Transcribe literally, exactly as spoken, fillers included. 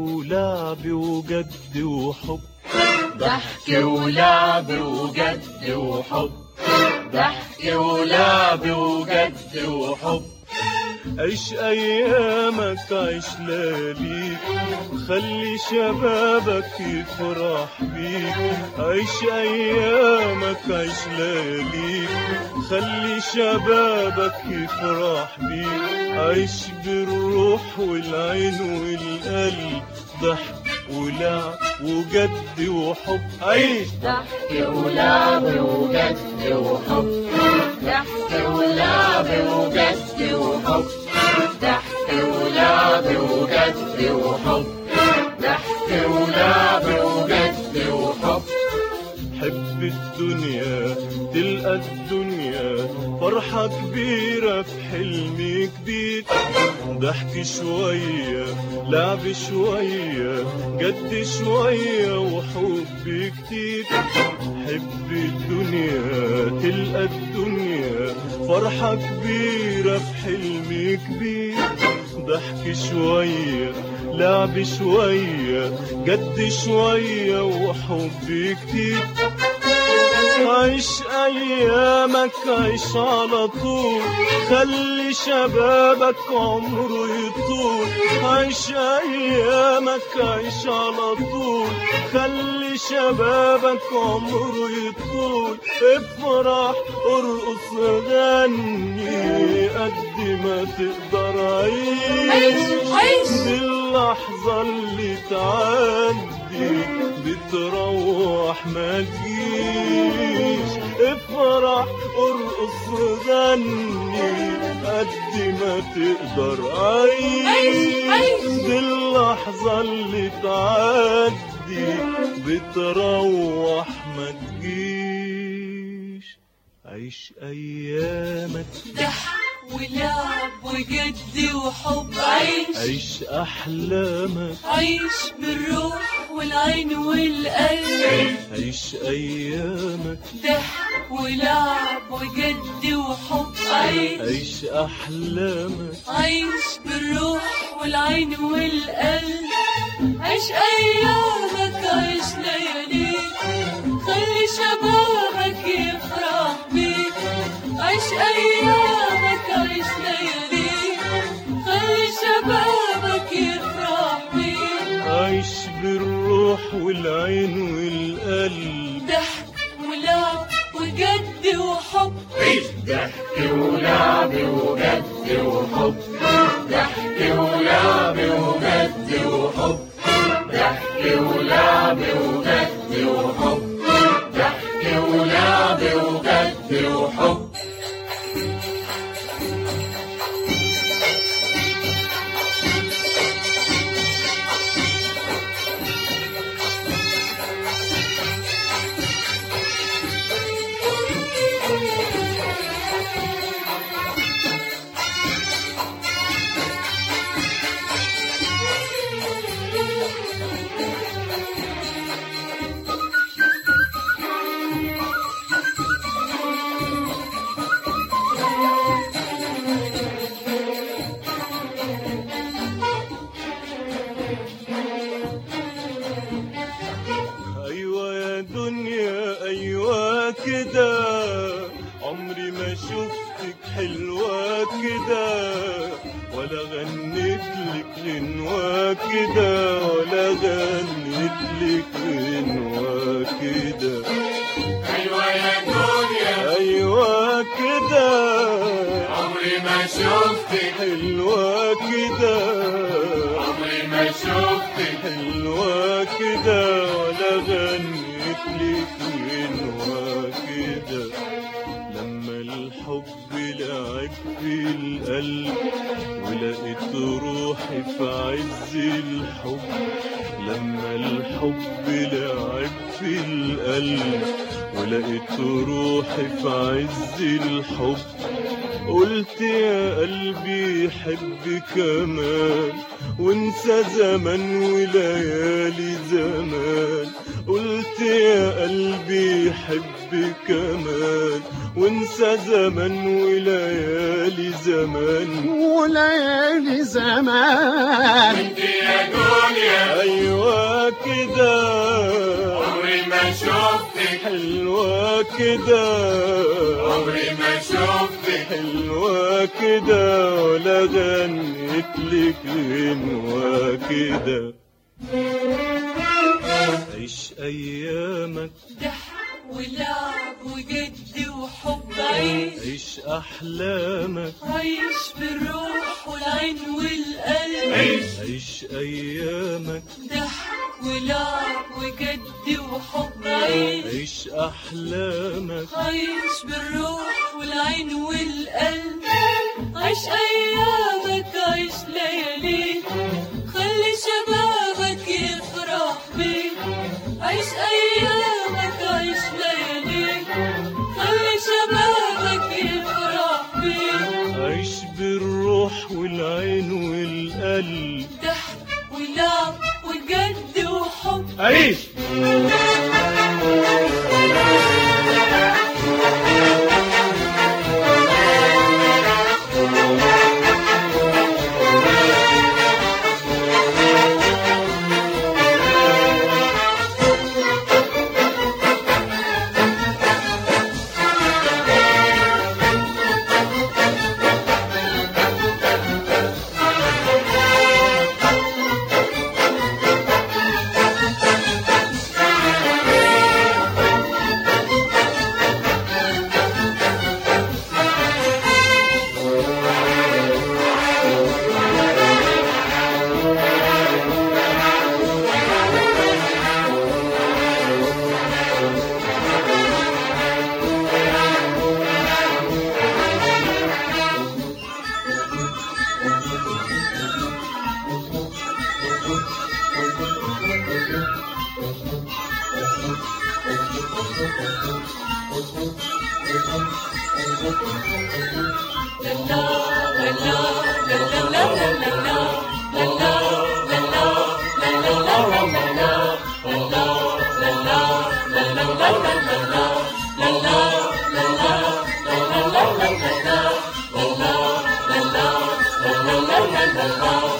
ولعب وجد وحب، ضحك ولعب وجد وحب، ضحك ولعب وجد وحب. عيش ايامك عيش لياليك، خلي شبابك يفرح بيك. عيش ايامك عيش لياليك، خلي شبابك يفرح بيك. عيش بالروح والعين والقلب، ضحك ولعب وجد وحب. عيش ضحك ولعب وجد وحب، ضحك ولعب وجد وحب، ضحك ولعب وجد وحب، ضحك ولعب وجد وحب. حب الدنيا تلقى الدنيا فرحة كبيرة في حلم كبير. ضحك شوية لعب شوية جد شوية وحب كتير. حب الدنيا تلقى الدنيا فرحة كبيرة في حلم كبير. ضحك شوية لعب شوية جد شوية وحب كتير. عيش ايامك عيش على طول، خلي شبابك عمره يطول. عيش ايامك عيش على طول، خلي شبابك عمره يطول. افرح ارقص غني قد ما تقدر. عيش عيش دي اللحظة اللي تعدي بتروح ما تجيش. افرح ارقص غني قد ما تقدر. عيش دي اللحظة اللي تعدي بتروح ما تجيش. عيش ايامك ضحك ولعب وجد وحب. عيش عيش احلامك عيش بالروح والعين والقلب. عيش ايامك ضحك ولعب وجد وحب. عيش عيش احلامك عيش بالروح والعين والقلب. عيش ايامك عيش لياليك، خلي شبابك يفرح بيك. عيش ايامك عيش لياليك، خلي شبابك يفرح بيك. عيش بالروح والعين والقلب. ضحك ولعب وجد وحب. عيش ضحك ولعب وجد وحب، ضحك ولعب وجد وحب، ضحك ولعب وجد وحب، ضحك ولعب وجد وحب. كده عمري ما شفتك حلوة كده، ولا غنيت لك غنوة كده، ولا غنيت لك غنوة كده. أيوة يا دنيا أيوة كده عمري ما شفتك حلوة كده، عمري ما شفتك حلوة كده، ولا غنيت لك غنوة كده. لما الحب لعب في القلب ولقيت روحي في عز الحب، لما الحب لعب في القلب ولقيت روحي في عز الحب، قلت يا قلبي حب كمان وانسى زمن وليالي زمان، قلت يا قلبي حب كمان، وانسى زمن وليالي زمان وليالي زمان. انت يا دنيا ايوه كده عمري ما شفتك، حلوة كده عمري ما شفتك، حلوة كده ولا غنيت لك غنوة كده. عيش ايامك ضحك ولعب وجد وحب، عيش عيش احلامك عيش بالروح والعين والقلب، عيش عيش ايامك ضحك ولعب وجد وحب، عيش عيش احلامك عيش بالروح والعين والقلب، عيش ايامك عيش لياليك، خلي شبابك يفرح بيك، عيش ايامك عيش لياليك، خلي شبابك يفرح بيك، عيش بالروح والعين والقلب، ضحك ولعب وجد وحب. عيش la la la la